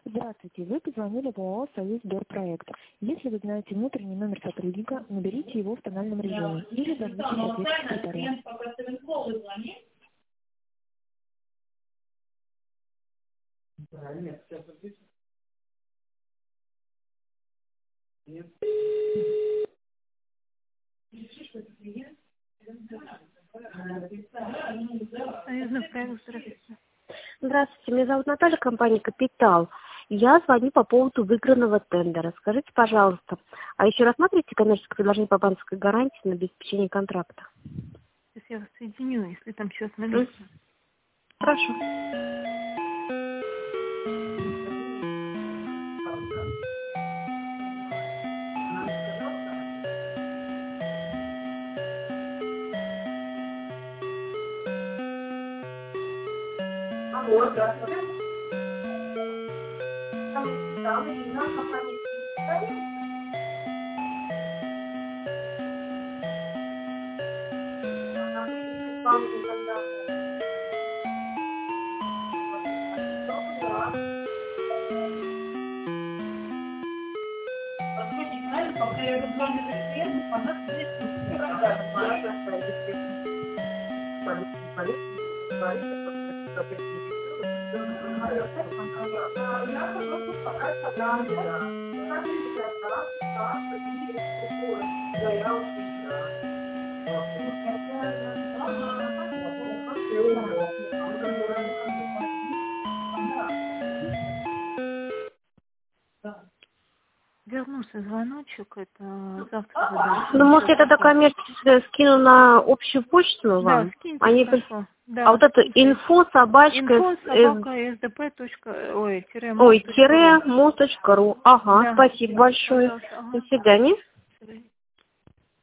Здравствуйте, вы позвонили в ООО «Союз Дорпроект». Если вы знаете внутренний номер сотрудника, наберите его в тональном режиме или зовите секретаря. Здравствуйте, меня зовут Наталья, компания «Капитал». Я звоню по поводу выигранного тендера. Скажите, пожалуйста, а еще рассматриваете коммерческое предложение по банковской гарантии на обеспечение контракта? Сейчас я вас соединю, если там счет на месте. Хорошо. Вернулся звоночек, это завтра задам. Ну, может, я тогда коммерческое скину на общую почту вам? Да, скиньте, Они... хорошо. Да, А вот это инфо собака sdp.ой-mos.ru. /mos.ru. Ага, Да. спасибо большое. Пожалуйста. Ага. До свидания. До свидания.